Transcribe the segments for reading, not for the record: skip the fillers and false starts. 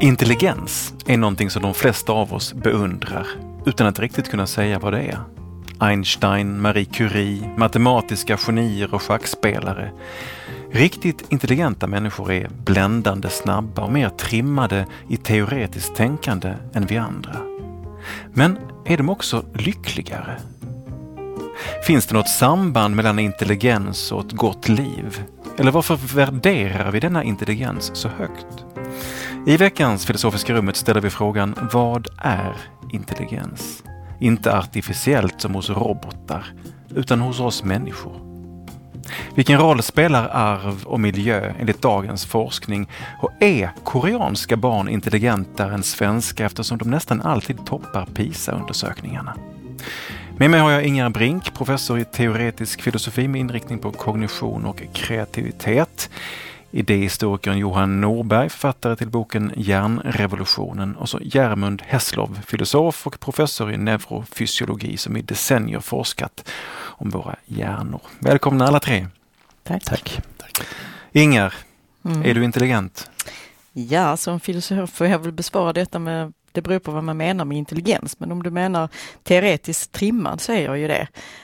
Intelligens är någonting som de flesta av oss beundrar utan att riktigt kunna säga vad det är. Einstein, Marie Curie, matematiska genier och schackspelare. Riktigt intelligenta människor är bländande snabba och mer trimmade i teoretiskt tänkande än vi andra. Men är de också lyckligare? Finns det något samband mellan intelligens och ett gott liv? Eller varför värderar vi denna intelligens så högt? I veckans Filosofiska rummet ställer vi frågan: vad är intelligens? Inte artificiellt som hos robotar, utan hos oss människor. Vilken roll spelar arv och miljö enligt dagens forskning? Och är koreanska barn intelligentare än svenska eftersom de nästan alltid toppar PISA-undersökningarna? Med mig har jag Ingar Brink, professor i teoretisk filosofi med inriktning på kognition och kreativitet. Idéhistorikern Johan Norberg, författare till boken Hjärnrevolutionen, och så Jermund Hesslov, filosof och professor i neurofysiologi som i decennier forskat om våra hjärnor. Välkomna alla tre. Tack. Ingar, är du intelligent? Ja, som filosof får jag väl besvara detta med, det beror på vad man menar med intelligens, men om du menar teoretiskt trimmad så är jag ju det.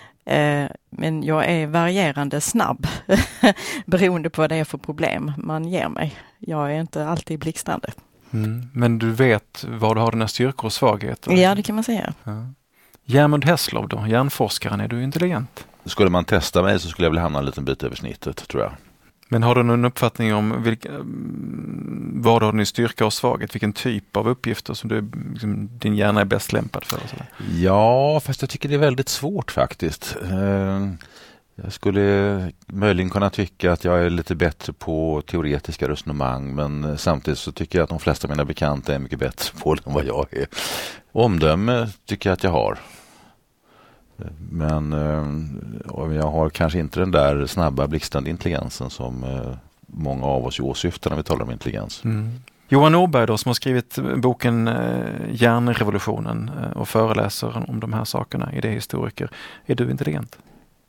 Men jag är varierande snabb beroende på vad det är för problem man ger mig. Jag är inte alltid blixtrande. Men du vet vad du har dina styrkor och svagheter? Ja, det kan man säga. Ja. Jermund Hesslov då, hjärnforskaren, är du intelligent? Skulle man testa mig så skulle jag vilja hamna en liten bit över snittet, tror jag. Men har du någon uppfattning om vad har din styrka och svaghet? Vilken typ av uppgifter som din hjärna är bäst lämpad för? Och sådär? Ja, fast jag tycker det är väldigt svårt faktiskt. Jag skulle möjligen kunna tycka att jag är lite bättre på teoretiska resonemang, men samtidigt så tycker jag att de flesta av mina bekanta är mycket bättre på det än vad jag är. Omdöme tycker jag att jag har. Men jag har kanske inte den där snabba blixtrande intelligensen som många av oss åsyftar när vi talar om intelligens. Johan Norberg då, som har skrivit boken Hjärnrevolutionen och föreläser om de här sakerna, idéhistoriker. Är du intelligent?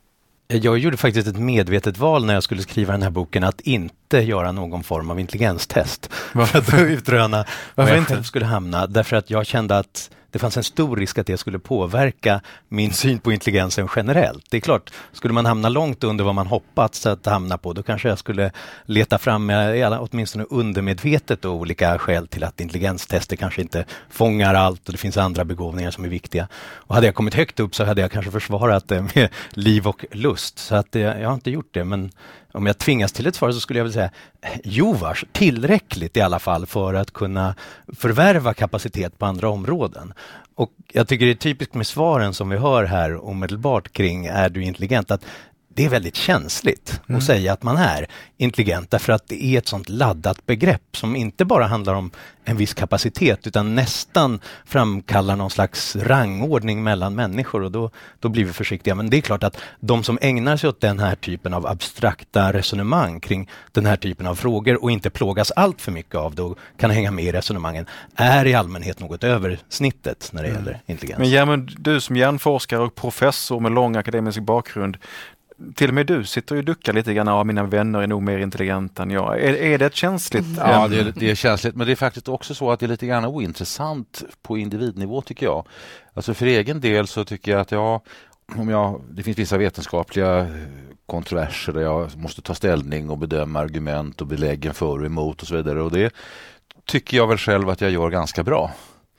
Jag gjorde faktiskt ett medvetet val när jag skulle skriva den här boken att inte göra någon form av intelligenstest. För att utröna var jag själv skulle hamna. Därför att jag kände att det fanns en stor risk att det skulle påverka min syn på intelligensen generellt. Det är klart, skulle man hamna långt under vad man hoppats att hamna på, då kanske jag skulle leta fram åtminstone undermedvetet och olika skäl till att intelligenstester kanske inte fångar allt och det finns andra begåvningar som är viktiga. Och hade jag kommit högt upp så hade jag kanske försvarat det med liv och lust. Så att jag har inte gjort det, men om jag tvingas till ett svar så skulle jag vilja säga tillräckligt i alla fall för att kunna förvärva kapacitet på andra områden. Och jag tycker det är typiskt med svaren som vi hör här omedelbart kring är du intelligent, att det är väldigt känsligt att säga att man är intelligent, därför att det är ett sånt laddat begrepp som inte bara handlar om en viss kapacitet utan nästan framkallar någon slags rangordning mellan människor, och då blir vi försiktiga. Men det är klart att de som ägnar sig åt den här typen av abstrakta resonemang kring den här typen av frågor och inte plågas allt för mycket av det och kan hänga med i resonemangen är i allmänhet något över snittet när det gäller intelligens. Men Jermund, du som hjärnforskare och professor med lång akademisk bakgrund, till och med du sitter ju och duckar lite grann av mina vänner är nog mer intelligenta än jag. Är det ett känsligt? Ja, det är känsligt, men det är faktiskt också så att det är lite grann ointressant på individnivå, tycker jag. Alltså för egen del så tycker jag att det finns vissa vetenskapliga kontroverser där jag måste ta ställning och bedöma argument och beläggen för och emot och så vidare, och det tycker jag väl själv att jag gör ganska bra.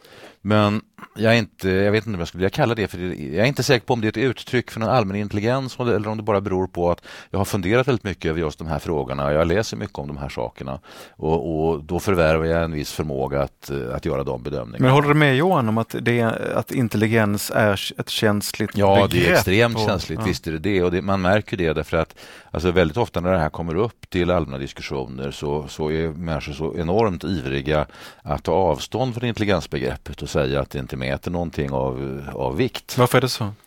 Men jag vet inte om jag skulle vilja kalla det, för jag är inte säker på om det är ett uttryck för någon allmän intelligens eller om det bara beror på att jag har funderat väldigt mycket över just de här frågorna. Jag läser mycket om de här sakerna och då förvärvar jag en viss förmåga att göra de bedömningarna. Men håller du med Johan om att intelligens är ett känsligt begrepp? Ja, det är extremt känsligt, visst är det. Och man märker det därför att alltså väldigt ofta när det här kommer upp till allmänna diskussioner så är människor så enormt ivriga att ta avstånd från intelligensbegreppet och säga att det inte mäter någonting av vikt. Varför är det så?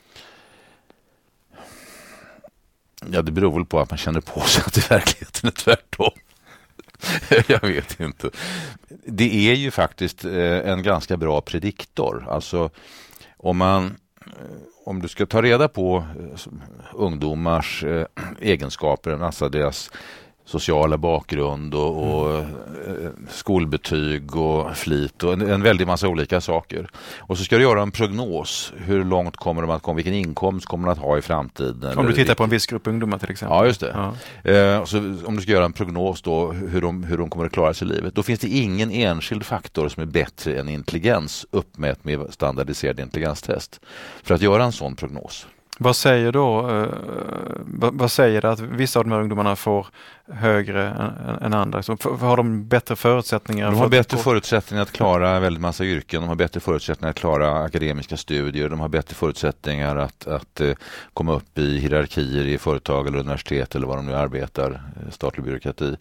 Ja, det beror väl på att man känner på sig att i verkligheten är tvärtom. Jag vet inte. Det är ju faktiskt en ganska bra prediktor. Alltså om du ska ta reda på ungdomars egenskaper, alltså deras sociala bakgrund och skolbetyg och flit och en väldig massa olika saker. Och så ska du göra en prognos. Hur långt kommer de att komma, vilken inkomst kommer de att ha i framtiden? Om du tittar på en viss grupp ungdomar till exempel. Ja, just det. Ja. Så om du ska göra en prognos då hur de kommer att klara sig i livet, då finns det ingen enskild faktor som är bättre än intelligens uppmätt med standardiserade intelligenstest för att göra en sån prognos. Vad säger det att vissa av de här ungdomarna får högre än andra? Så har de bättre förutsättningar? De har bättre förutsättningar att klara väldigt massa yrken. De har bättre förutsättningar att klara akademiska studier. De har bättre förutsättningar att komma upp i hierarkier i företag eller universitet eller vad de nu arbetar, statlig byråkrati.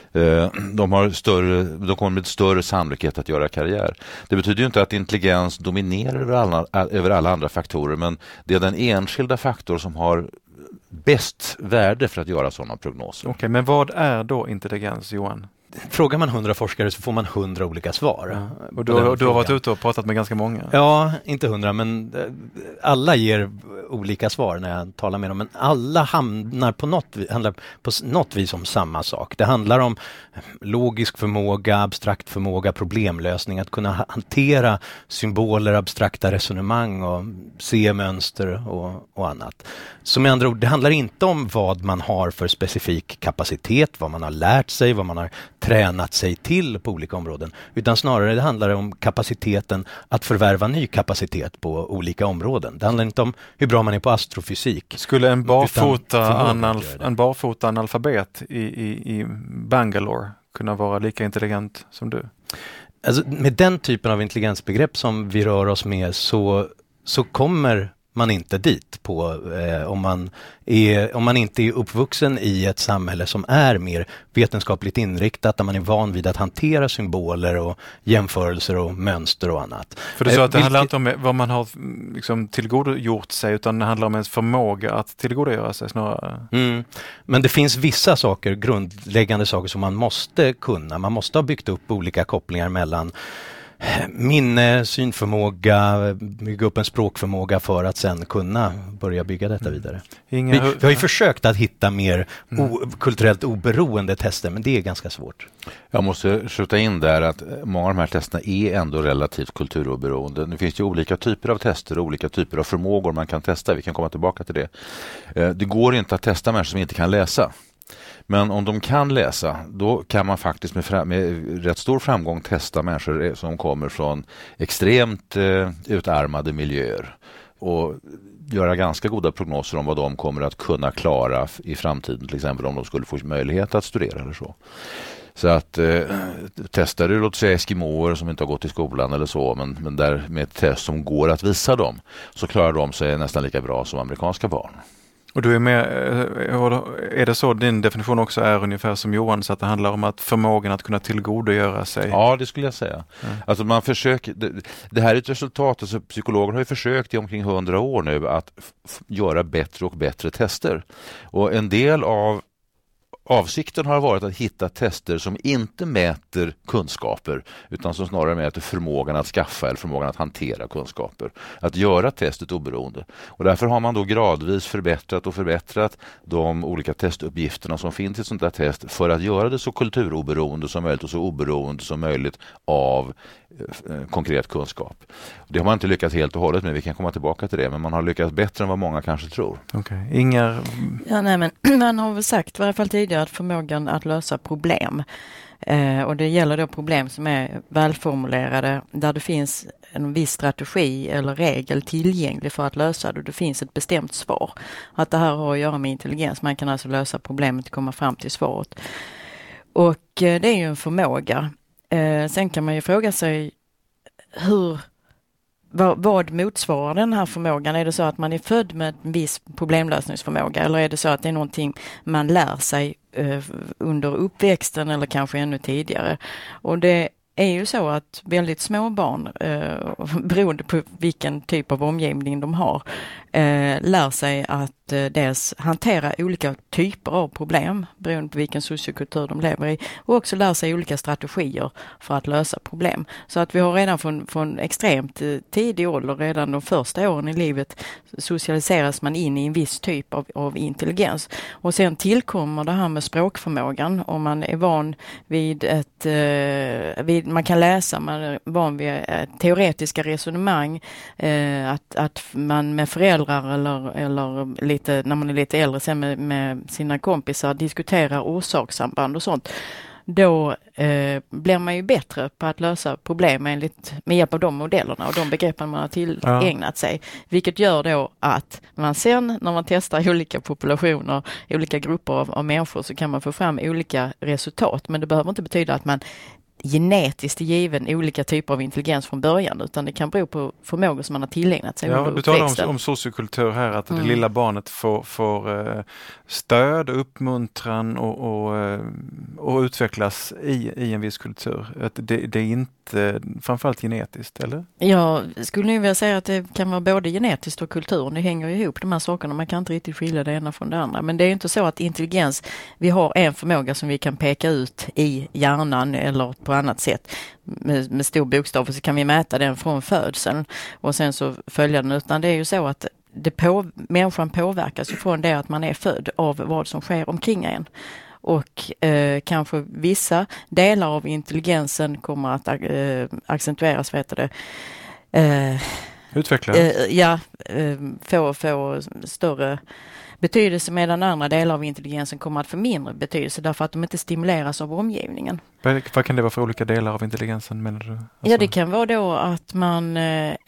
De kommer med större sannolikhet att göra karriär. Det betyder ju inte att intelligens dominerar över alla andra faktorer, men det är den enskilda faktor som har bäst värde för att göra sådana prognoser. Okej, men vad är då intelligens, Johan? Frågar man 100 forskare så får man 100 olika svar. Ja. Och du har varit ute och pratat med ganska många? Ja, inte 100, men alla ger olika svar när jag talar med dem. Men alla handlar på något vis om samma sak. Det handlar om logisk förmåga, abstrakt förmåga, problemlösning, att kunna hantera symboler, abstrakta resonemang och se mönster och annat. Så med andra ord, det handlar inte om vad man har för specifik kapacitet, vad man har lärt sig, vad man har tränat sig till på olika områden, utan snarare det handlar om kapaciteten att förvärva ny kapacitet på olika områden. Det handlar inte om hur bra man är på astrofysik. Skulle en barfota analfabet i Bangalore kunna vara lika intelligent som du? Alltså, med den typen av intelligensbegrepp som vi rör oss med så kommer man inte dit om man inte är uppvuxen i ett samhälle som är mer vetenskapligt inriktat, där man är van vid att hantera symboler och jämförelser och mönster och annat. För du sa att det handlar inte om vad man har liksom tillgodogjort sig, utan det handlar om ens förmåga att tillgodogöra sig snarare. Men det finns vissa saker, grundläggande saker som man måste kunna. Man måste ha byggt upp olika kopplingar mellan minne, synförmåga, bygga upp en språkförmåga för att sen kunna börja bygga detta vidare. Vi har ju försökt att hitta mer kulturellt oberoende tester, men det är ganska svårt. Jag måste skjuta in där att många av de här testerna är ändå relativt kulturoberoende. Det finns ju olika typer av tester och olika typer av förmågor man kan testa. Vi kan komma tillbaka till det. Det går inte att testa människor som inte kan läsa. Men om de kan läsa, då kan man faktiskt med rätt stor framgång testa människor som kommer från extremt utarmade miljöer och göra ganska goda prognoser om vad de kommer att kunna klara i framtiden, till exempel om de skulle få möjlighet att studera eller så. Så att testar du, låt säga eskimoer som inte har gått i skolan eller så, men där med ett test som går att visa dem, så klarar de sig nästan lika bra som amerikanska barn. Och du är med, är det så din definition också är ungefär som Johan, så att det handlar om att förmågan att kunna tillgodogöra sig? Ja, det skulle jag säga. Alltså man försöker, det här är ett resultat, alltså psykologer har ju försökt i omkring 100 år nu att göra bättre och bättre tester. Och en del av avsikten har varit att hitta tester som inte mäter kunskaper, utan som snarare mäter förmågan att skaffa eller förmågan att hantera kunskaper. Att göra testet oberoende. Och därför har man då gradvis förbättrat de olika testuppgifterna som finns i ett sånt där test för att göra det så kulturoberoende som möjligt och så oberoende som möjligt av konkret kunskap. Det har man inte lyckats helt och hållet med, vi kan komma tillbaka till det, men man har lyckats bättre än vad många kanske tror. Okej. Men man har väl sagt i varje fall tidigare att förmågan att lösa problem, och det gäller då problem som är välformulerade, där det finns en viss strategi eller regel tillgänglig för att lösa det. Det finns ett bestämt svar. Att det här har att göra med intelligens. Man kan alltså lösa problemet och komma fram till svaret. Och det är ju en förmåga. Sen kan man ju fråga sig vad motsvarar den här förmågan? Är det så att man är född med en viss problemlösningsförmåga, eller är det så att det är någonting man lär sig under uppväxten eller kanske ännu tidigare? Och det är ju så att väldigt små barn, beroende på vilken typ av omgivning de har, lär sig att dels hantera olika typer av problem beroende på vilken sociokultur de lever i, och också lär sig olika strategier för att lösa problem. Så att vi har redan från extremt tidig ålder, redan de första åren i livet, socialiseras man in i en viss typ av intelligens. Och sen tillkommer det här med språkförmågan. Om man är van vid man kan läsa, man är van vid teoretiska resonemang, att man med föräldrar eller lite, när man är lite äldre, sen med sina kompisar diskuterar orsakssamband och sånt. Då blir man ju bättre på att lösa problem med hjälp av de modellerna och de begreppen man har tillägnat sig. Vilket gör då att man sen, när man testar olika populationer, olika grupper av människor, så kan man få fram olika resultat. Men det behöver inte betyda att man genetiskt är given olika typer av intelligens från början, utan det kan bero på förmågor som man har tillägnat sig under uppväxten. Du talar om sociokultur här, att det lilla barnet får stöd, uppmuntran och utvecklas i en viss kultur. Att det är inte framförallt genetiskt, eller? Jag skulle nu vilja säga att det kan vara både genetiskt och kulturen. Det hänger ihop, de här sakerna. Man kan inte riktigt skilja det ena från det andra. Men det är inte så att intelligens, vi har en förmåga som vi kan peka ut i hjärnan eller på annat sätt med stor bokstav, och så kan vi mäta den från födseln och sen så följa den. Utan det är ju så att människan påverkas från det att man är född av vad som sker omkring en. Och kanske vissa delar av intelligensen kommer att accentueras, utvecklas. Få större betydelse, medan andra delar av intelligensen kommer att få mindre betydelse därför att de inte stimuleras av omgivningen. Vad kan det vara för olika delar av intelligensen, menar du? Alltså... Ja, det kan vara då att man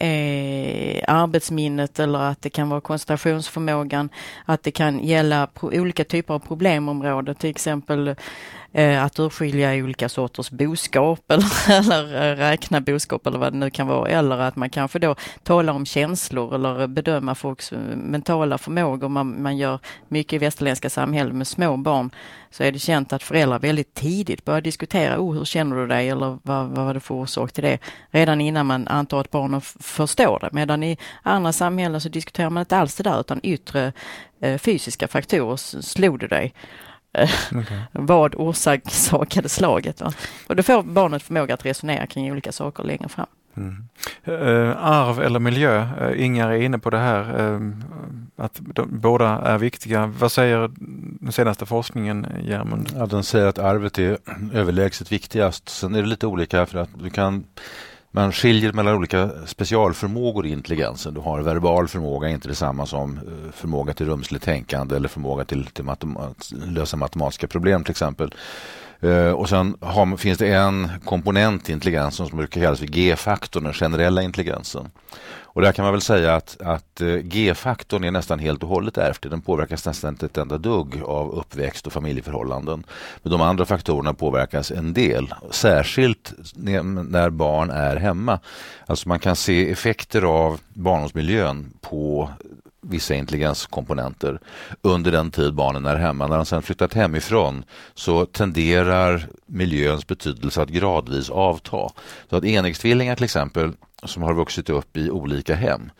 är arbetsminnet, eller att det kan vara koncentrationsförmågan, att det kan gälla olika typer av problemområden, till exempel att urskilja olika sorters boskap eller räkna boskap eller vad det nu kan vara, eller att man kanske då talar om känslor eller bedöma folks mentala förmågor. Man gör mycket i västerländska samhällen med små barn, så är det känt att föräldrar väldigt tidigt börjar diskutera hur känner du dig, eller vad var det för orsak till det, redan innan man antar att barnen förstår det. Medan i andra samhällen så diskuterar man inte alls det där, utan yttre fysiska faktorer. Slog du dig? Okay. Vad orsakade slaget? Va? Och då får barnet förmåga att resonera kring olika saker längre fram. Arv eller miljö, Ingar är inne på det här, att båda är viktiga. Vad säger den senaste forskningen, Järmund? Ja, den säger att arvet är överlägset viktigast. Sen är det lite olika, för att man skiljer mellan olika specialförmågor i intelligensen. Du har verbal förmåga, inte detsamma som förmåga till rumsligt tänkande eller förmåga till lösa matematiska problem till exempel. Och sen finns det en komponent i intelligensen som brukar kallas för G-faktorn, den generella intelligensen. Och där kan man väl säga att G-faktorn är nästan helt och hållet ärftlig. Den påverkas nästan inte ett enda dugg av uppväxt och familjeförhållanden. Men de andra faktorerna påverkas en del, särskilt när barn är hemma. Alltså man kan se effekter av barndomsmiljön på vissa intelligenskomponenter under den tid barnen är hemma. När de sedan flyttat hemifrån så tenderar miljöns betydelse att gradvis avta. Så att enäggstvillingar till exempel, som har vuxit upp i olika hem,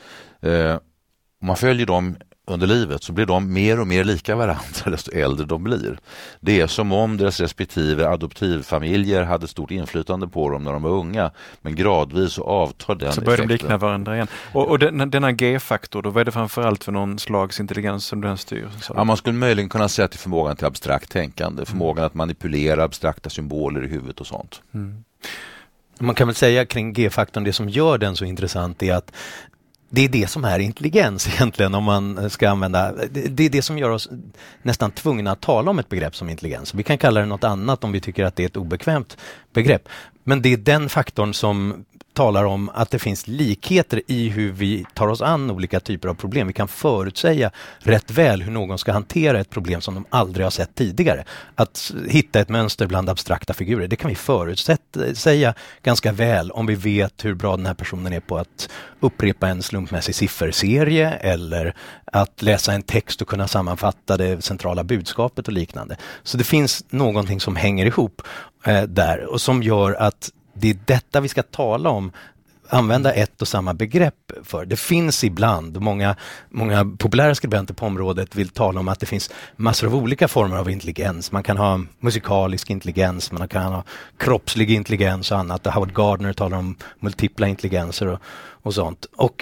om man följer dem under livet så blir de mer och mer lika varandra desto äldre de blir. Det är som om deras respektive adoptivfamiljer hade stort inflytande på dem när de var unga, men gradvis så avtar den effekten. Så börjar de likna varandra igen. Och denna G-faktor, då, vad är det framförallt för någon slags intelligens som den styr? Ja, man skulle möjligen kunna säga till förmågan till abstrakt tänkande, förmågan att manipulera abstrakta symboler i huvudet och sånt. Man kan väl säga kring G-faktorn, det som gör den så intressant är att det är det som är intelligens egentligen, om man ska använda. Det är det som gör oss nästan tvungna att tala om ett begrepp som intelligens. Vi kan kalla det något annat om vi tycker att det är ett obekvämt begrepp. Men det är den faktorn som talar om att det finns likheter i hur vi tar oss an olika typer av problem. Vi kan förutsäga rätt väl hur någon ska hantera ett problem som de aldrig har sett tidigare. Att hitta ett mönster bland abstrakta figurer, det kan vi förutsäga ganska väl om vi vet hur bra den här personen är på att upprepa en slumpmässig sifferserie eller att läsa en text och kunna sammanfatta det centrala budskapet och liknande. Så det finns någonting som hänger ihop där och som gör att det är detta vi ska tala om, använda ett och samma begrepp för. Det finns ibland, många populära skribenter på området vill tala om att det finns massor av olika former av intelligens. Man kan ha musikalisk intelligens, man kan ha kroppslig intelligens och annat. Howard Gardner talar om multipla intelligenser och sånt. Och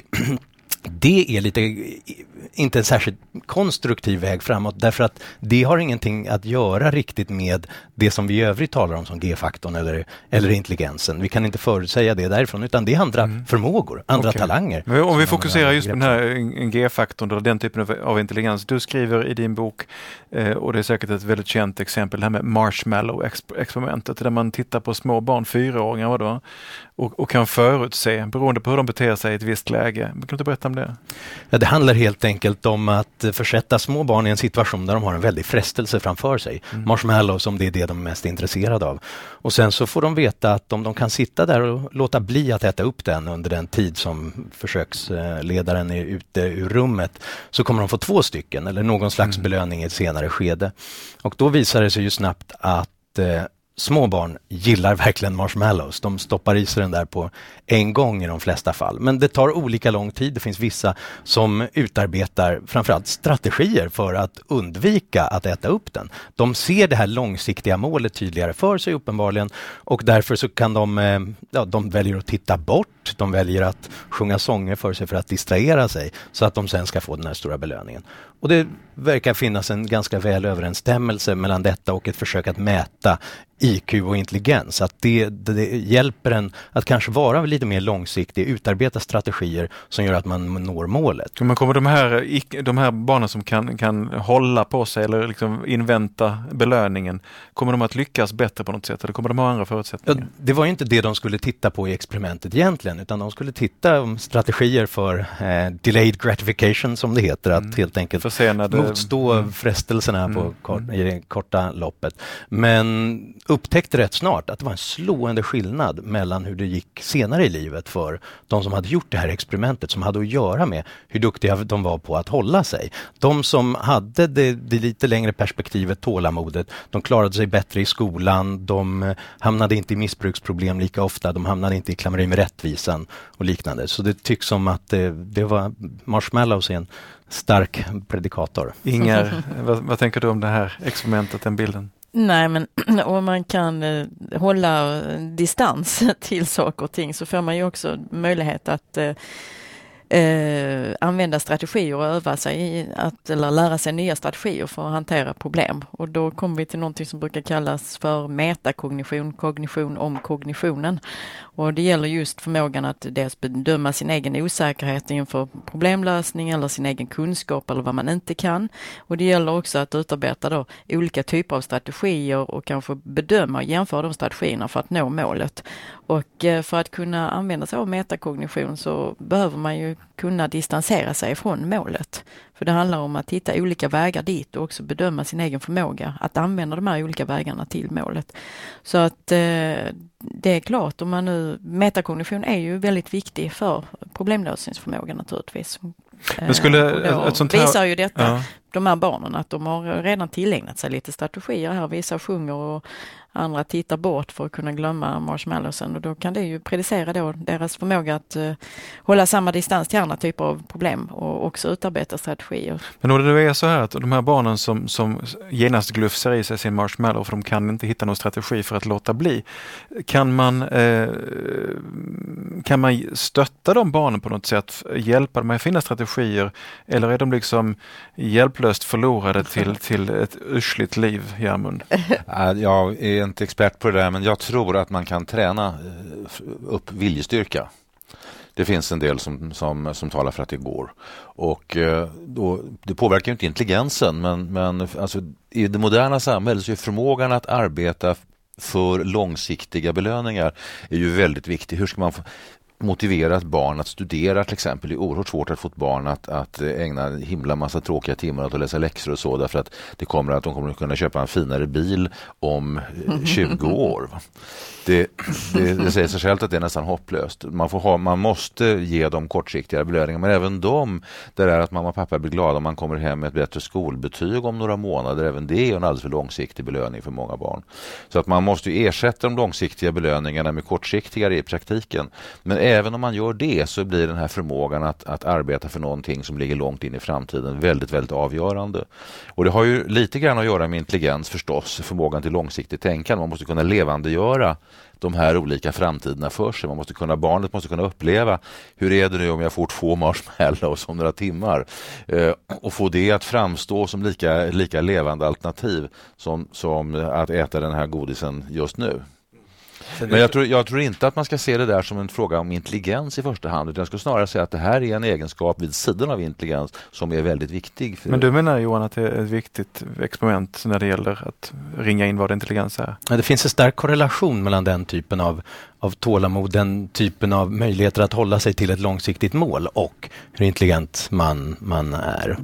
det är inte en särskilt konstruktiv väg framåt, därför att det har ingenting att göra riktigt med det som vi i övrigt talar om som G-faktorn eller intelligensen. Vi kan inte förutsäga det därifrån, utan det är andra förmågor, andra talanger. Men om vi fokuserar just på den här G-faktorn eller den typen av intelligens. Du skriver i din bok, och det är säkert ett väldigt känt exempel, det här med marshmallow-experimentet, där man tittar på små barn, 4-åringar och kan förutse, beroende på hur de beter sig i ett visst läge. Kan du inte berätta om det? Ja, det handlar helt enkelt om att försätta små barn i en situation där de har en väldig frestelse framför sig. Marshmallow, som det är det de är mest intresserade av. Och sen så får de veta att om de kan sitta där och låta bli att äta upp den under den tid som försöksledaren är ute ur rummet, så kommer de få 2 stycken eller någon slags belöning i ett senare skede. Och då visar det sig ju snabbt att små barn gillar verkligen marshmallows. De stoppar i sig den där på en gång i de flesta fall. Men det tar olika lång tid. Det finns vissa som utarbetar framförallt strategier för att undvika att äta upp den. De ser det här långsiktiga målet tydligare för sig uppenbarligen, och därför så kan de väljer att titta bort. De väljer att sjunga sånger för sig för att distrahera sig, så att de sen ska få den här stora belöningen. Och det verkar finnas en ganska väl överensstämmelse mellan detta och ett försök att mäta IQ och intelligens. Att det hjälper en att kanske vara lite mer långsiktig, utarbeta strategier som gör att man når målet. Men kommer de här barnen som kan hålla på sig eller liksom invänta belöningen, kommer de att lyckas bättre på något sätt, eller kommer de ha andra förutsättningar? Ja, det var ju inte det de skulle titta på i experimentet egentligen, utan de skulle titta om strategier för delayed gratification, som det heter, att helt enkelt motstå frestelserna i det korta loppet. Men upptäckte rätt snart att det var en slående skillnad mellan hur det gick senare i livet för de som hade gjort det här experimentet, som hade att göra med hur duktiga de var på att hålla sig. De som hade det lite längre perspektivet, tålamodet, de klarade sig bättre i skolan, de hamnade inte i missbruksproblem lika ofta, de hamnade inte i klammeri med rättvisan och liknande. Så det tycks som att det var marshmallows, en stark predikator. Inger, vad tänker du om det här experimentet, den bilden? Nej, men om man kan hålla distans till saker och ting, så får man ju också möjlighet att använda strategier och öva sig i eller lära sig nya strategier för att hantera problem. Och då kommer vi till någonting som brukar kallas för metakognition, kognition om kognitionen. Och det gäller just förmågan att dels bedöma sin egen osäkerhet inför problemlösning eller sin egen kunskap eller vad man inte kan. Och det gäller också att utarbeta då olika typer av strategier och kanske bedöma och jämföra de strategierna för att nå målet. Och för att kunna använda sig av metakognition så behöver man ju kunna distansera sig från målet. För det handlar om att hitta olika vägar dit och också bedöma sin egen förmåga att använda de här olika vägarna till målet. Så att det är klart, om man nu, metakognition är ju väldigt viktig för problemlösningsförmågan naturligtvis. Men skulle ett sånt här, visar ju detta, de här barnen, att de har redan tillägnat sig lite strategier här. Vissa sjunger och andra tittar bort för att kunna glömma marshmallowsen, och då kan det ju predicera då deras förmåga att hålla samma distans till andra typer av problem och också utarbeta strategier. Men om det nu är så här att de här barnen som genast glufsar i sig sin marshmallow för de kan inte hitta någon strategi för att låta bli, kan man stötta de barnen på något sätt, hjälpa dem att finna strategier, eller är de liksom hjälplöst förlorade till ett ursligt liv, Järmund? Jag är inte expert på det där, men jag tror att man kan träna upp viljestyrka. Det finns en del som talar för att det går. Och det påverkar ju inte intelligensen, men alltså, i det moderna samhället så är förmågan att arbeta för långsiktiga belöningar är ju väldigt viktig. Hur ska man motivera ett barn att studera till exempel. Det är oerhört svårt att få ett barn att ägna en himla massa tråkiga timmar åt att läsa läxor och så, därför att de kommer att kunna köpa en finare bil om 20 år. Det säger sig självt att det är nästan hopplöst. Man måste ge dem kortsiktiga belöningar, men även de, där är att mamma och pappa blir glada om man kommer hem med ett bättre skolbetyg om några månader, även det är en alldeles för långsiktig belöning för många barn. Så att man måste ju ersätta de långsiktiga belöningarna med kortsiktiga i praktiken. Men även om man gör det så blir den här förmågan att arbeta för någonting som ligger långt in i framtiden väldigt, väldigt avgörande. Och det har ju lite grann att göra med intelligens förstås, förmågan till långsiktigt tänkande. Man måste kunna levandegöra de här olika framtiderna för sig. Barnet måste kunna uppleva hur är det nu om jag får 2 marshmallows om några timmar och få det att framstå som lika levande alternativ som att äta den här godisen just nu. Men jag tror inte att man ska se det där som en fråga om intelligens i första hand, utan jag skulle snarare säga att det här är en egenskap vid sidan av intelligens som är väldigt viktig. Men du menar, Johan, att det är ett viktigt experiment när det gäller att ringa in vad intelligens är? Ja, det finns en stark korrelation mellan den typen av tålamod, den typen av möjligheter att hålla sig till ett långsiktigt mål och hur intelligent man är.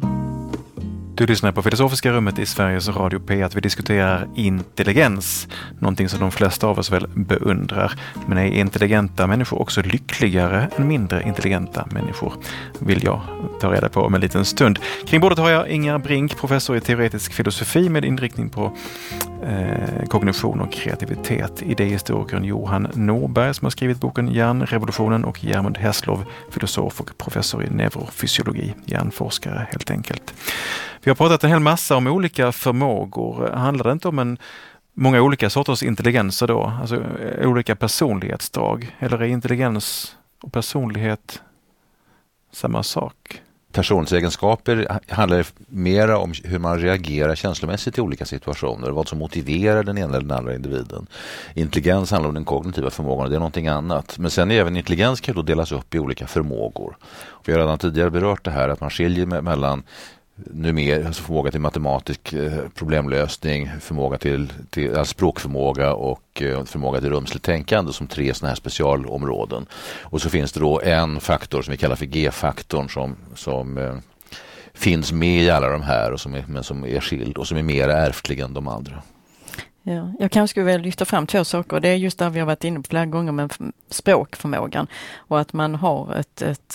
Du lyssnar på Filosofiska rummet i Sveriges Radio P1. Vi diskuterar intelligens, någonting som de flesta av oss väl beundrar. Men är intelligenta människor också lyckligare än mindre intelligenta människor? Vill jag ta reda på om en liten stund. Kring bordet har jag Ingar Brink, professor i teoretisk filosofi med inriktning på kognition och kreativitet. Idéhistorikern Johan Norberg som har skrivit boken Hjärnrevolutionen och Germund Hesslov, filosof och professor i neurofysiologi, hjärnforskare helt enkelt. Vi har pratat en hel massa om olika förmågor. Handlar det inte om många olika sorters intelligenser då? Alltså olika personlighetsdrag? Eller är intelligens och personlighet samma sak? Personlighetsegenskaper handlar mer om hur man reagerar känslomässigt i olika situationer, vad som motiverar den ena eller den andra individen. Intelligens handlar om den kognitiva förmågan och det är någonting annat. Men sen även intelligens kan då delas upp i olika förmågor. Vi har redan tidigare berört det här att man skiljer mellan alltså förmåga till matematisk problemlösning, förmåga till språkförmåga och förmåga till rumsligt tänkande som 3 sådana här specialområden. Och så finns det då en faktor som vi kallar för G-faktorn som finns med i alla de här och som är skild och som är mer ärftlig än de andra. Ja, jag kanske skulle vilja lyfta fram 2 saker. Det är just där vi har varit inne på flera gånger med språkförmågan och att man har ett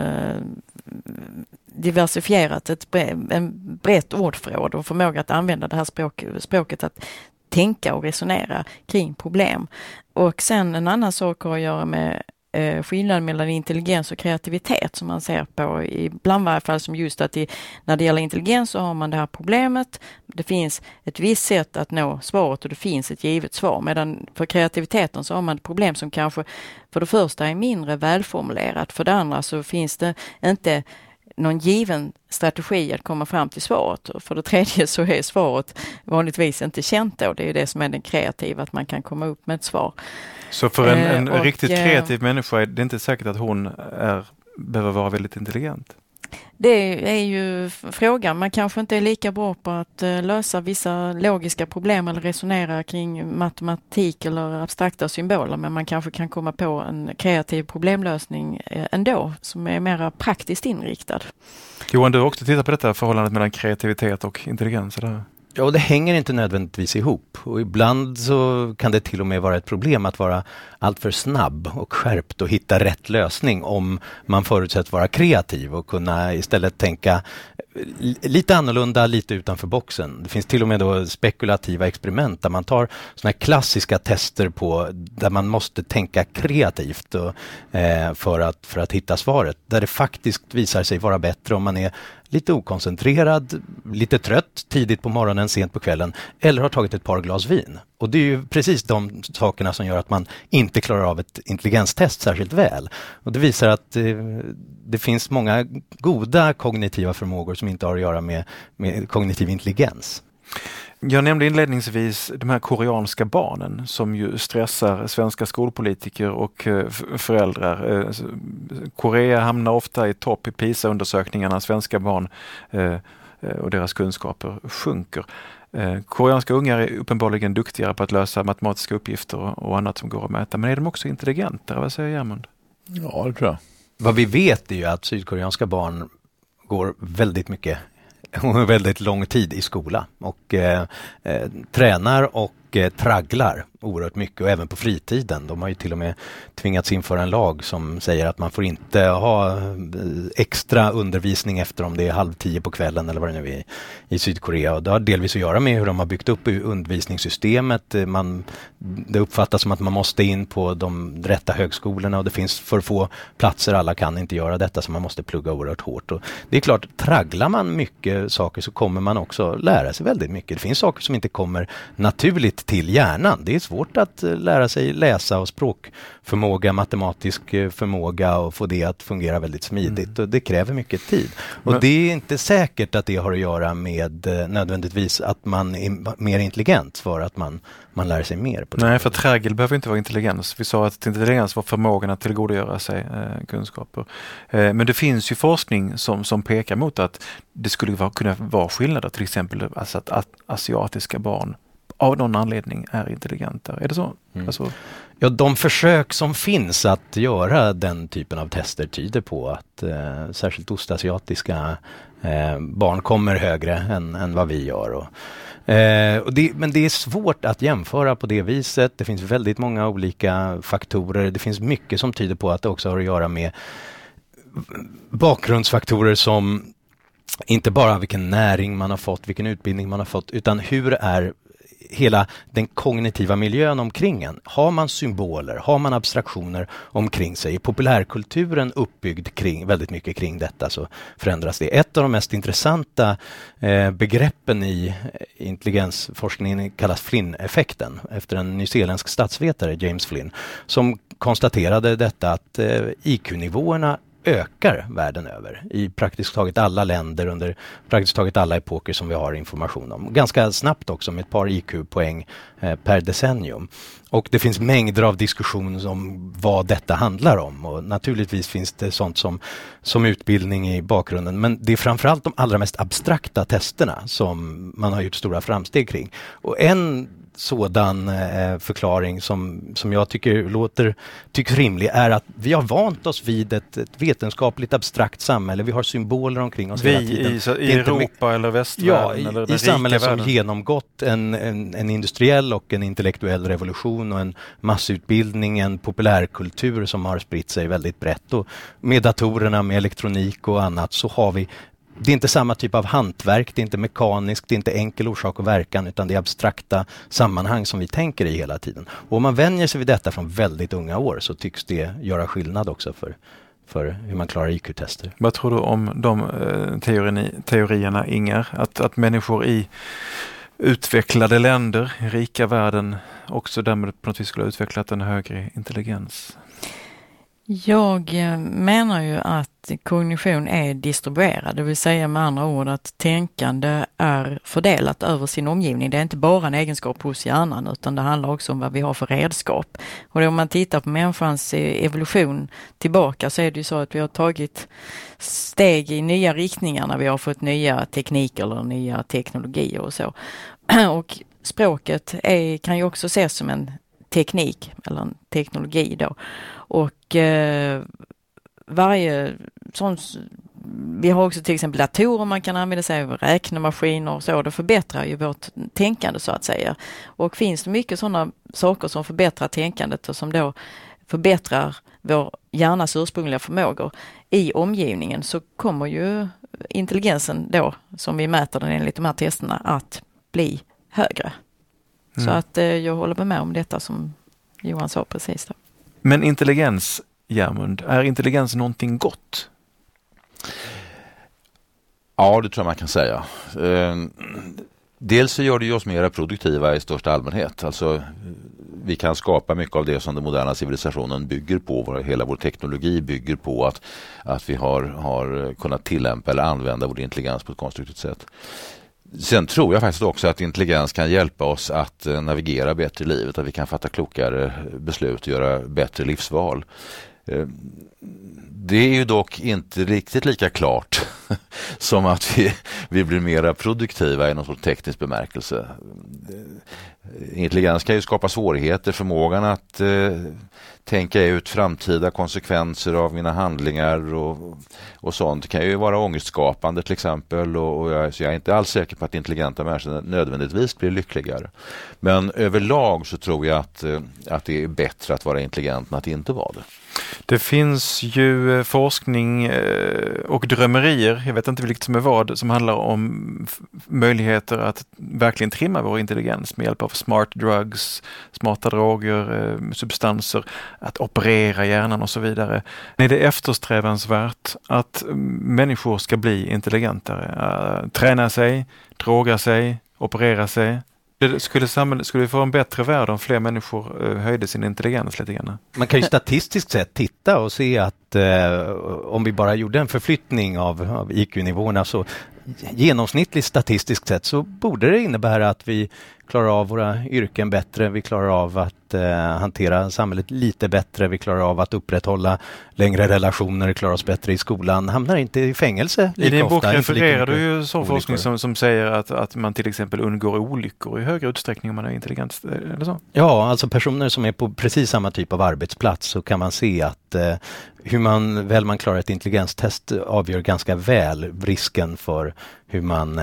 diversifierat, en brett ordförråd och förmåga att använda det här språket att tänka och resonera kring problem. Och sen en annan sak har att göra med skillnaden mellan intelligens och kreativitet som man ser på ibland i varje fall, som just att när det gäller intelligens så har man det här problemet, det finns ett visst sätt att nå svaret och det finns ett givet svar, medan för kreativiteten så har man ett problem som kanske för det första är mindre välformulerat, för det andra så finns det inte någon given strategi att komma fram till svaret. Och för det tredje så är svaret vanligtvis inte känt då. Det är ju det som är den kreativa, att man kan komma upp med ett svar. Så för en riktigt kreativ människa är det inte säkert att hon behöver vara väldigt intelligent? Det är ju frågan. Man kanske inte är lika bra på att lösa vissa logiska problem eller resonera kring matematik eller abstrakta symboler, men man kanske kan komma på en kreativ problemlösning ändå som är mer praktiskt inriktad. Johan, du har också tittat på detta förhållandet mellan kreativitet och intelligens, eller? Ja, och det hänger inte nödvändigtvis ihop. Och ibland så kan det till och med vara ett problem att vara alltför snabb och skärpt och hitta rätt lösning om man förutsätts vara kreativ och kunna istället tänka lite annorlunda, lite utanför boxen. Det finns till och med då spekulativa experiment där man tar såna här klassiska tester på där man måste tänka kreativt och, för att hitta svaret. Där det faktiskt visar sig vara bättre om man är lite okoncentrerad, lite trött tidigt på morgonen, sent på kvällen eller har tagit ett par glas vin. Och det är ju precis de sakerna som gör att man inte klarar av ett intelligenstest särskilt väl. Och det visar att det finns många goda kognitiva förmågor som inte har att göra med kognitiv intelligens. Jag nämnde inledningsvis de här koreanska barnen som ju stressar svenska skolpolitiker och föräldrar. Korea hamnar ofta i topp i PISA-undersökningarna. Svenska barn och deras kunskaper sjunker. Koreanska ungar är uppenbarligen duktigare på att lösa matematiska uppgifter och annat som går att mäta. Men är de också intelligentare? Vad säger Germund? Ja, det tror jag. Vad vi vet är ju att sydkoreanska barn går väldigt lång tid i skola och tränar och tragglar oerhört mycket och även på fritiden. De har ju till och med tvingats införa en lag som säger att man får inte ha extra undervisning efter om det är 9:30 på kvällen eller vad det nu är i Sydkorea. Och det har delvis att göra med hur de har byggt upp undervisningssystemet. Det uppfattas som att man måste in på de rätta högskolorna och det finns för få platser. Alla kan inte göra detta så man måste plugga oerhört hårt. Och det är klart, tragglar man mycket saker så kommer man också lära sig väldigt mycket. Det finns saker som inte kommer naturligt till hjärnan. Det är svårt att lära sig läsa och språkförmåga, matematisk förmåga och få det att fungera väldigt smidigt. Och det kräver mycket tid. Och det är inte säkert att det har att göra med nödvändigtvis att man är mer intelligent för att man lär sig mer. På det. Nej, för traggel behöver inte vara intelligens. Vi sa att intelligens var förmågan att tillgodogöra sig kunskaper. Men det finns ju forskning som pekar mot att det skulle kunna vara skillnader. Till exempel alltså att asiatiska barn av någon anledning är intelligenta. Är det så? Alltså... Ja, de försök som finns att göra den typen av tester tyder på att särskilt ostasiatiska barn kommer högre än vad vi gör. Men det är svårt att jämföra på det viset. Det finns väldigt många olika faktorer. Det finns mycket som tyder på att det också har att göra med bakgrundsfaktorer som inte bara vilken näring man har fått, vilken utbildning man har fått, utan hur är hela den kognitiva miljön omkring en. Har man symboler, har man abstraktioner omkring sig? Är populärkulturen uppbyggd väldigt mycket kring detta så förändras det. Ett av de mest intressanta begreppen i intelligensforskningen kallas Flynn-effekten efter en nyzeeländsk statsvetare, James Flynn, som konstaterade detta att IQ-nivåerna ökar världen över i praktiskt taget alla länder under praktiskt taget alla epoker som vi har information om. Ganska snabbt också med ett par IQ-poäng per decennium. Och det finns mängder av diskussioner om vad detta handlar om. Och naturligtvis finns det sånt som utbildning i bakgrunden. Men det är framförallt de allra mest abstrakta testerna som man har gjort stora framsteg kring. Och en sådan förklaring som jag tycks rimlig är att vi har vant oss vid ett vetenskapligt abstrakt samhälle. Vi har symboler omkring oss hela tiden. I Europa eller västvärlden? Ja, eller i samhällen som genomgått en industriell och en intellektuell revolution och en massutbildning, en populärkultur som har spritt sig väldigt brett. Och med datorerna, med elektronik och annat så har vi. Det är inte samma typ av hantverk, det är inte mekaniskt, det är inte enkel orsak och verkan utan det är abstrakta sammanhang som vi tänker i hela tiden. Och om man vänjer sig vid detta från väldigt unga år så tycks det göra skillnad också för hur man klarar IQ-tester. Vad tror du om de teorierna, Inger? Att människor i utvecklade länder, i rika världen också därmed på något vis skulle ha utvecklat en högre intelligens? Jag menar ju att kognition är distribuerad, det vill säga med andra ord att tänkande är fördelat över sin omgivning. Det är inte bara en egenskap hos hjärnan utan det handlar också om vad vi har för redskap. Och då om man tittar på människans evolution tillbaka så är det ju så att vi har tagit steg i nya riktningar när vi har fått nya tekniker eller nya teknologier och så. Och språket kan ju också ses som en teknik eller en teknologi då. Och varje sån, vi har också till exempel datorer man kan använda sig av, räknemaskiner och så, det förbättrar ju vårt tänkande så att säga. Och finns det mycket sådana saker som förbättrar tänkandet och som då förbättrar vår hjärnas ursprungliga förmågor i omgivningen så kommer ju intelligensen då, som vi mäter den enligt de här testerna, att bli högre. Så att jag håller med om detta som Johan sa precis då. Men intelligens, Järmund, är intelligens någonting gott? Ja, det tror jag man kan säga. Dels så gör det oss mer produktiva i största allmänhet. Alltså, vi kan skapa mycket av det som den moderna civilisationen bygger på. Hela vår teknologi bygger på att vi har kunnat tillämpa eller använda vår intelligens på ett konstruktivt sätt. Sen tror jag faktiskt också att intelligens kan hjälpa oss att navigera bättre i livet, att vi kan fatta klokare beslut och göra bättre livsval. Det är ju dock inte riktigt lika klart som att vi blir mera produktiva i någon sorts teknisk bemärkelse. Intelligens kan ju skapa svårigheter, förmågan att tänka ut framtida konsekvenser av mina handlingar och sånt. Det kan ju vara ångestskapande till exempel, så jag är inte alls säker på att intelligenta människor nödvändigtvis blir lyckligare. Men överlag så tror jag att det är bättre att vara intelligent än att inte vara det. Det finns ju forskning och drömmerier, jag vet inte vilket som är vad, som handlar om möjligheter att verkligen trimma vår intelligens med hjälp av smart drugs, smarta droger, substanser, att operera hjärnan och så vidare. Är det eftersträvansvärt att människor ska bli intelligentare, träna sig, droga sig, operera sig? Skulle vi få en bättre värld om fler människor höjde sin intelligens lite grann? Man kan ju statistiskt sett titta och se att om vi bara gjorde en förflyttning av IQ-nivåerna, så genomsnittligt statistiskt sett så borde det innebära att vi klarar av våra yrken bättre, vi klarar av att hantera samhället lite bättre, vi klarar av att upprätthålla längre relationer, klarar oss bättre i skolan, hamnar inte i fängelse lika ofta. I din bok refererar du ju sån forskning som säger att man till exempel undgår olyckor i högre utsträckning om man är intelligent, eller så? Ja, alltså personer som är på precis samma typ av arbetsplats, så kan man se att hur man klarar ett intelligenstest avgör ganska väl risken för hur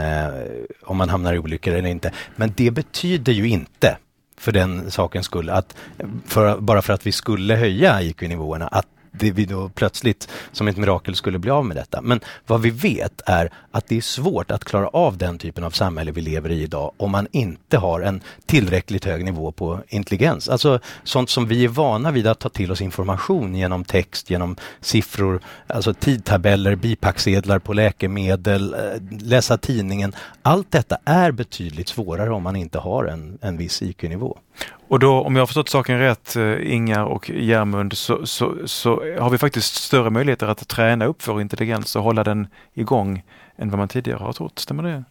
om man hamnar i olyckor eller inte. Men det betyder ju inte för den sakens skull att bara för att vi skulle höja IQ-nivåerna att vi då plötsligt som ett mirakel skulle bli av med detta. Men vad vi vet är att det är svårt att klara av den typen av samhälle vi lever i idag om man inte har en tillräckligt hög nivå på intelligens. Alltså sånt som vi är vana vid att ta till oss information genom text, genom siffror, alltså tidtabeller, bipacksedlar på läkemedel, läsa tidningen. Allt detta är betydligt svårare om man inte har en viss IQ-nivå. Och då, om jag har förstått saken rätt, Inga och Järmund, så har vi faktiskt större möjligheter att träna upp vår intelligens och hålla den igång än vad man tidigare har trott. Stämmer det?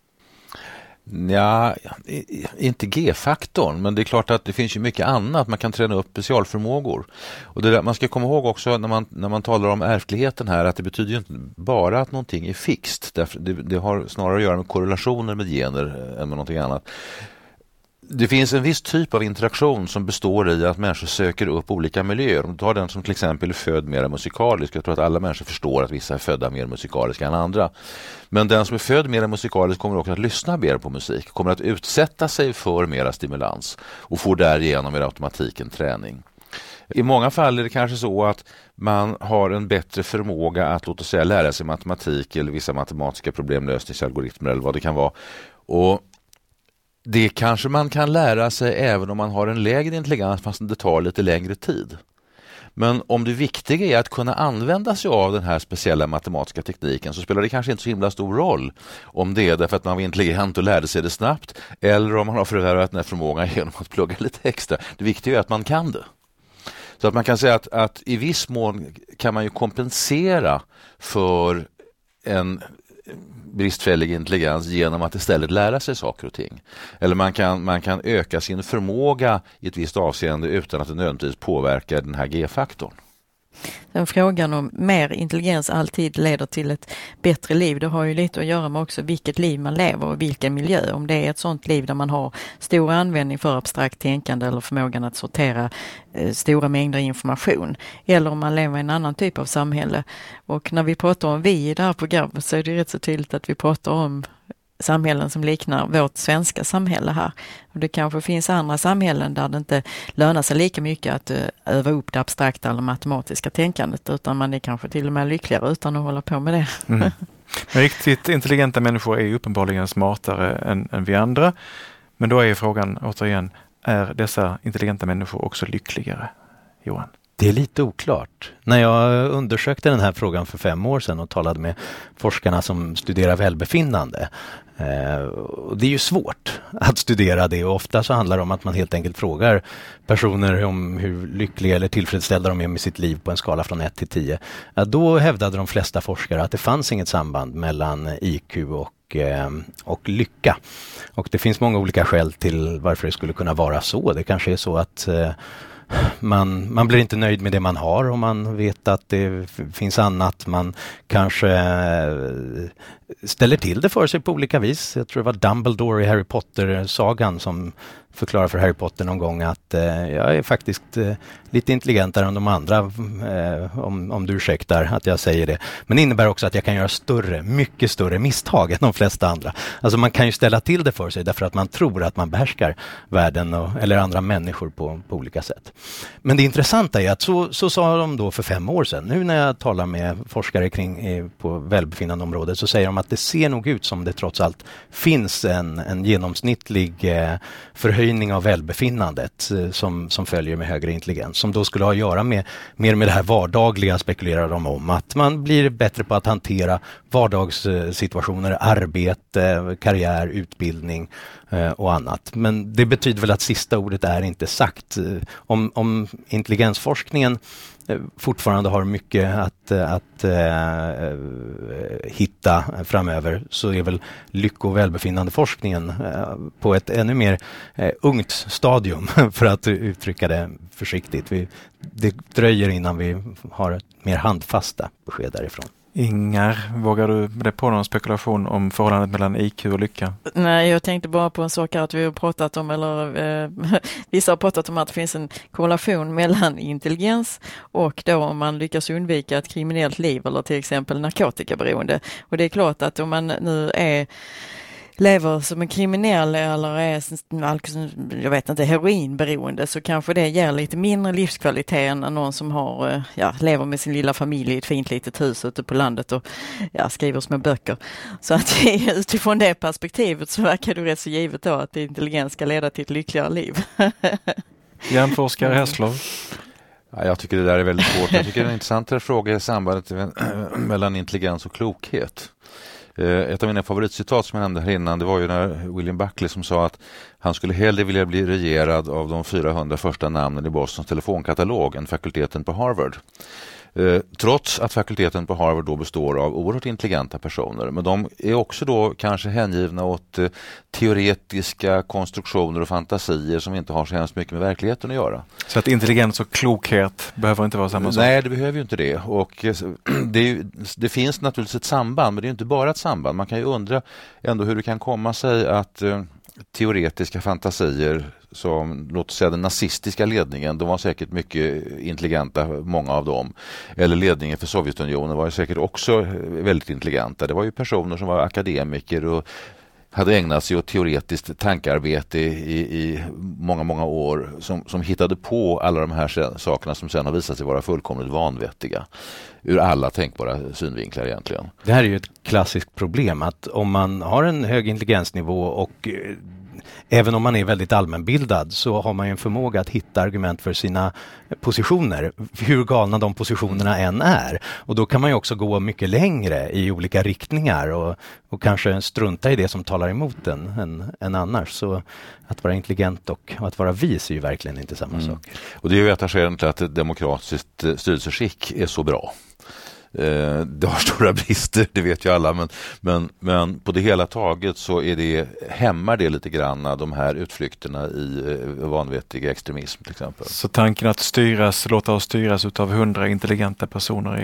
Ja, inte G-faktorn, men det är klart att det finns ju mycket annat. Man kan träna upp specialförmågor. Och det där, man ska komma ihåg också när man talar om ärftligheten här, att det betyder ju inte bara att någonting är fixt. Det har snarare att göra med korrelationer med gener än med någonting annat. Det finns en viss typ av interaktion som består i att människor söker upp olika miljöer. Om du tar den som till exempel är född mer musikalisk. Jag tror att alla människor förstår att vissa är födda mer musikaliska än andra. Men den som är född mer musikalisk kommer också att lyssna mer på musik. Kommer att utsätta sig för mera stimulans och får därigenom med automatiken träning. I många fall är det kanske så att man har en bättre förmåga att, låt oss säga, lära sig matematik eller vissa matematiska problemlösningsalgoritmer eller vad det kan vara. Och det kanske man kan lära sig även om man har en lägre intelligens, fast det tar lite längre tid. Men om det viktiga är att kunna använda sig av den här speciella matematiska tekniken, så spelar det kanske inte så himla stor roll om det är därför att man var intelligent och lärde sig det snabbt, eller om man har förvärvat den här förmågan genom att plugga lite extra. Det viktiga är att man kan det. Så att man kan säga att i viss mån kan man ju kompensera för en bristfällig intelligens genom att istället lära sig saker och ting. Eller man kan öka sin förmåga i ett visst avseende utan att det nödvändigtvis påverkar den här G-faktorn. Den frågan om mer intelligens alltid leder till ett bättre liv, det har ju lite att göra med också vilket liv man lever och vilken miljö. Om det är ett sånt liv där man har stor användning för abstrakt tänkande eller förmågan att sortera stora mängder information, eller om man lever i en annan typ av samhälle. Och när vi pratar om vi i det här programmet så är det rätt så tydligt att vi pratar om samhällen som liknar vårt svenska samhälle här. Och det kanske finns andra samhällen där det inte lönar sig lika mycket att öva upp det abstrakta eller matematiska tänkandet, utan man är kanske till och med lyckligare utan att hålla på med det. Mm. Riktigt intelligenta människor är ju uppenbarligen smartare än vi andra. Men då är frågan återigen, är dessa intelligenta människor också lyckligare? Johan? Det är lite oklart. När jag undersökte den här frågan för 5 år sedan och talade med forskarna som studerar välbefinnande. Det är ju svårt att studera det, och ofta så handlar det om att man helt enkelt frågar personer om hur lyckliga eller tillfredsställda de är med sitt liv på en skala från 1 till 10. Då hävdade de flesta forskare att det fanns inget samband mellan IQ och lycka. Och det finns många olika skäl till varför det skulle kunna vara så. Det kanske är så att Man blir inte nöjd med det man har och man vet att det finns annat. Man kanske ställer till det för sig på olika vis. Jag tror det var Dumbledore i Harry Potter-sagan som förklarar för Harry Potter någon gång att jag är faktiskt lite intelligentare än de andra, om du ursäktar att jag säger det. Men det innebär också att jag kan göra mycket större misstag än de flesta andra. Alltså man kan ju ställa till det för sig därför att man tror att man behärskar världen eller andra människor på olika sätt. Men det intressanta är att så sa de då för 5 år sedan. Nu när jag talar med forskare på välbefinnandeområdet så säger de att det ser nog ut som det trots allt finns en genomsnittlig förhöjning av välbefinnandet som följer med högre intelligens, som då skulle ha att göra mer med det här vardagliga, spekulerar de om, att man blir bättre på att hantera vardagssituationer, arbete, karriär, utbildning och annat. Men det betyder väl att sista ordet är inte sagt. Om intelligensforskningen fortfarande har mycket att hitta framöver, så är väl lycko- och välbefinnande forskningen på ett ännu mer ungt stadium, för att uttrycka det försiktigt. Det dröjer innan vi har mer handfasta besked därifrån. Ingar, vågar du det på någon spekulation om förhållandet mellan IQ och lycka? Nej, jag tänkte bara på en sak att vi har pratat om, vissa har pratat om att det finns en korrelation mellan intelligens och då om man lyckas undvika ett kriminellt liv eller till exempel narkotikaberoende. Och det är klart att om man nu lever som en kriminell eller är, jag vet inte, heroinberoende, så kanske det ger lite mindre livskvalitet än någon som har, lever med sin lilla familj i ett fint litet hus ute på landet och skriver små böcker. Så att utifrån det perspektivet så verkar det rätt så givet då att intelligens ska leda till ett lyckligare liv. Hjärnforskare Hässlov. Ja, jag tycker det där är väldigt svårt. Jag tycker det är en intressantare fråga i sambandet mellan intelligens och klokhet. Ett av mina favoritcitat som jag nämnde här innan, det var ju när William Buckley som sa att han skulle hellre vilja bli regerad av de 400 första namnen i Bostons telefonkatalog än fakulteten på Harvard. Trots att fakulteten på Harvard då består av oerhört intelligenta personer, men de är också då kanske hängivna åt teoretiska konstruktioner och fantasier som inte har så hemskt mycket med verkligheten att göra. Så att intelligens och klokhet behöver inte vara samma sak? Nej, det behöver ju inte det. Och det finns naturligtvis ett samband, men det är inte bara ett samband. Man kan ju undra ändå hur det kan komma sig att teoretiska fantasier som, låt säga den nazistiska ledningen, de var säkert mycket intelligenta, många av dem. Eller ledningen för Sovjetunionen var ju säkert också väldigt intelligenta. Det var ju personer som var akademiker och hade ägnat sig åt teoretiskt tankarbete i många, många år som hittade på alla de här sakerna som sen har visat sig vara fullkomligt vanvettiga ur alla tänkbara synvinklar egentligen. Det här är ju ett klassiskt problem, att om man har en hög intelligensnivå och även om man är väldigt allmänbildad, så har man ju en förmåga att hitta argument för sina positioner, hur galna de positionerna än är. Och då kan man ju också gå mycket längre i olika riktningar och kanske strunta i det som talar emot den än annars. Så att vara intelligent och att vara vis är ju verkligen inte samma sak. Och det är ju ett av skälen till att ett demokratiskt styrelseskick är så bra. Det har stora brister, det vet ju alla, men på det hela taget så hämmar det lite grann de här utflykterna i vanvettig extremism till exempel. Så tanken att låta oss styras utav 100 intelligenta personer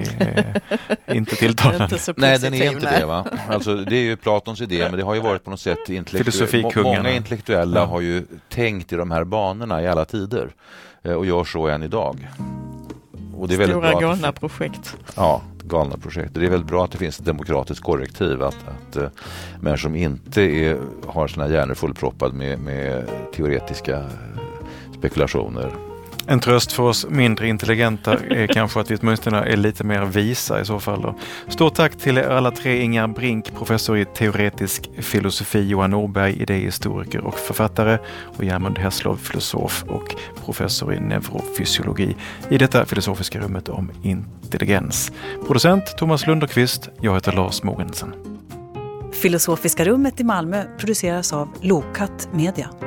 är inte tilltalande? Nej, den är inte det, va? Alltså, det är ju Platons idé, men det har ju varit på något sätt många intellektuella har ju tänkt i de här banorna i alla tider och gör så än idag. Och det är stora bra galna projekt. Ja, galna projekt. Det är väldigt bra att det finns ett demokratiskt korrektiv, att människor som inte har sina hjärnor fullproppade med teoretiska spekulationer. En tröst för oss mindre intelligenta är kanske att vi åtminstone är lite mer visa i så fall då. Stort tack till alla tre: Ingar Brink, professor i teoretisk filosofi, Johan Norberg, idéhistoriker och författare, och Gjermund Hässlov, filosof och professor i neurofysiologi, i detta filosofiska rummet om intelligens. Producent Thomas Lunderqvist, jag heter Lars Mogensen. Filosofiska rummet i Malmö produceras av Lokat Media.